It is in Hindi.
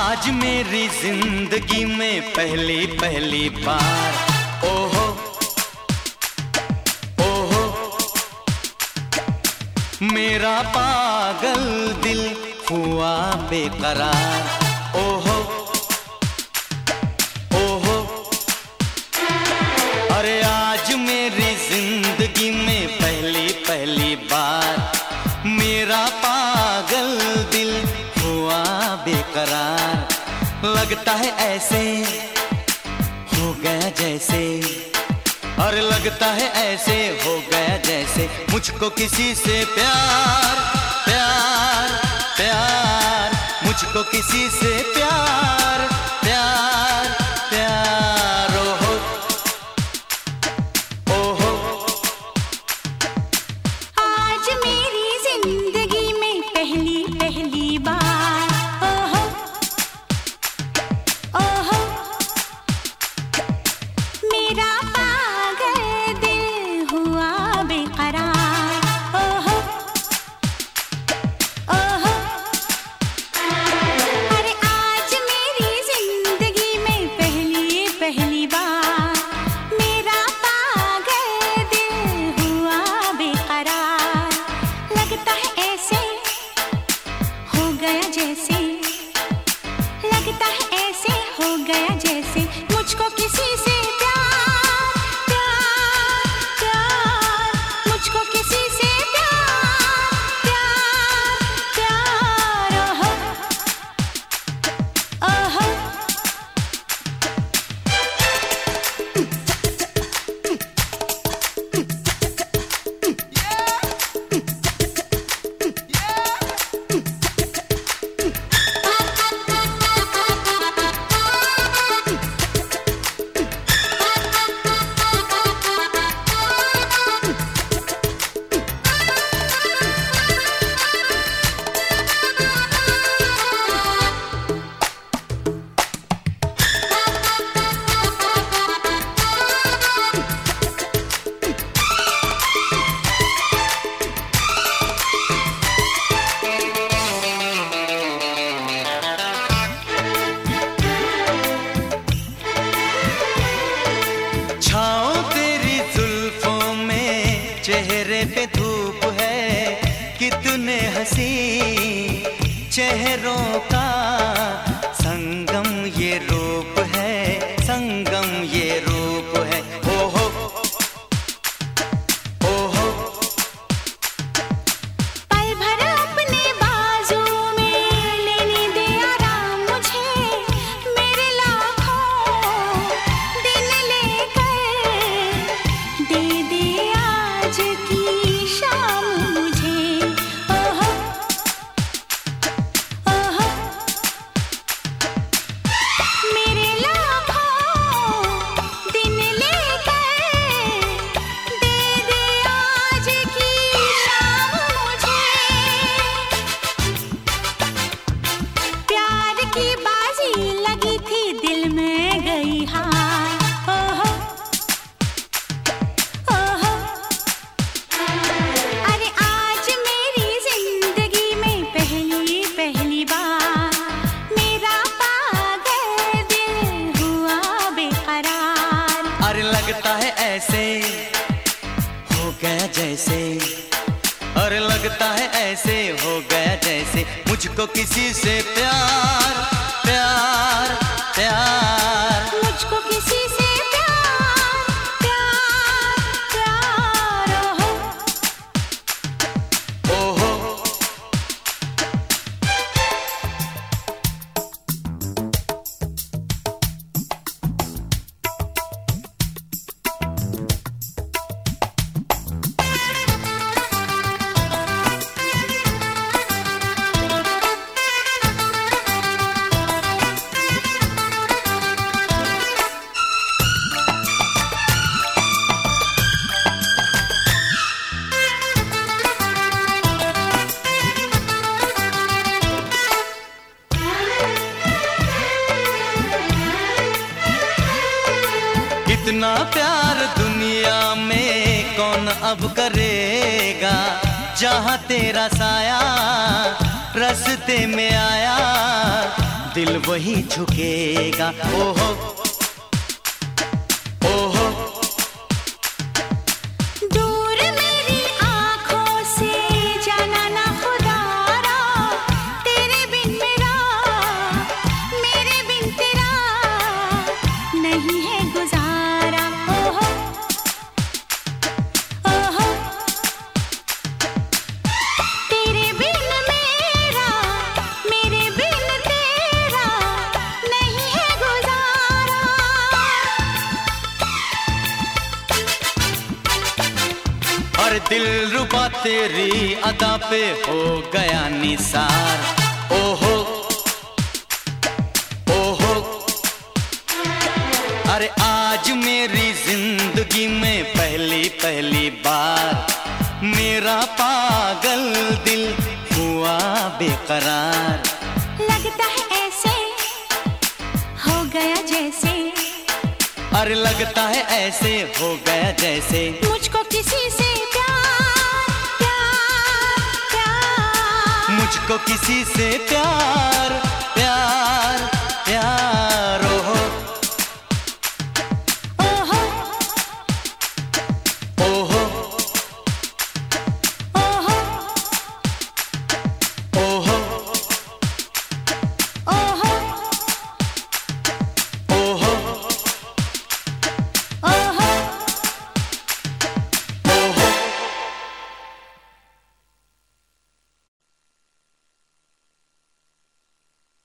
आज मेरी जिंदगी में पहली पहली बार ओहो ओहो मेरा पागल दिल हुआ बेकरार ओहो ओहो अरे आज मेरी जिंदगी में पहली पहली बार मेरा पागल दिल हुआ बेकरार। लगता है ऐसे हो गया जैसे और लगता है ऐसे हो गया जैसे मुझको किसी से प्यार प्यार प्यार मुझको किसी से प्यार प्यार प्यार ओहो ओहो आज मेरी जिंदगी में पहली पहली बार ओहो ओहो मेरा पागल दिल हुआ बेकरार ओहो ओहो अरे आज मेरी जिंदगी में पहली पहली बार मेरा पागल दिल हुआ बेकरार। लगता है ऐसे हो गया जैसे लगता है ऐसे हो गया जैसे मुझको किसी से प्यार प्यार प्यार मुझको किसी से प्यार प्यार प्यार ओहो ओहो छाओ तेरी जुल्फों में चेहरे पे धूप है कितने हंसी चेहरों का संगम ये रूप है संगम ये रूप है ओहो ओहो पल भर अपने बाजू में लेने दे आराम मुझे मेरे लाखों दिन लेकर दे दे आज की शाम मुझे ओहो ओहो मेरे लाखों दिन लेकर दे दे आज की शाम मुझे प्यार की बाजी लगी थी दिल में गई हार ओहो ओहो अरे आज मेरी जिंदगी में पहली पहली बार मेरा पागल दिल हुआ बेकरार। अरे लगता है ऐसे हो गया जैसे और लगता है ऐसे हो गया जैसे मुझको किसी से प्यार प्यार प्यार मुझको किसी से प्यार प्यार प्यार ओहो ओहो इतना प्यार दुनिया में कौन अब करेगा, जहाँ तेरा साया रास्ते में आया दिल दिल वही झुकेगा। ओहो ओहो दूर मेरी आँखों से जाना ना खुदारा, तेरे बिन मेरा, मेरे बिन तेरा नहीं है गुजारा। ओहो ओहो तेरे बिन मेरा, मेरे बिन तेरा नहीं है गुजारा। और दिलरुबा तेरी अदा पे हो गया निसार। ओहो ओहो अरे आज मेरी जिंदगी में पहली पहली बार मेरा पागल दिल हुआ बेकरार। लगता है ऐसे हो गया जैसे, अरे लगता है ऐसे हो गया जैसे मुझको किसी से प्यार प्यार प्यार। मुझको किसी से प्यार